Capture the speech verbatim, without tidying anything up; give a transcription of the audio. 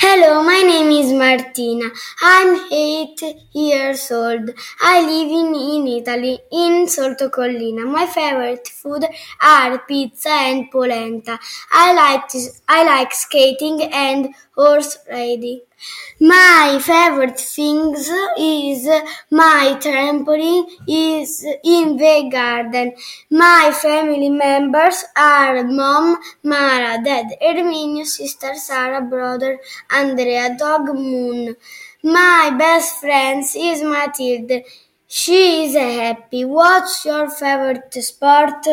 Hello, my name is Martina. I'm eight years old. I live in, in Italy, in Soltocollina. My favorite food are pizza and polenta. I like to, I like skating and horse riding. My favorite things is my trampoline is in the garden. My family members are mom, Mara, dad, Erminio, sister Sara, brother Andrea, dog Moon. My best friend is Matilde. She is happy. What's your favorite sport?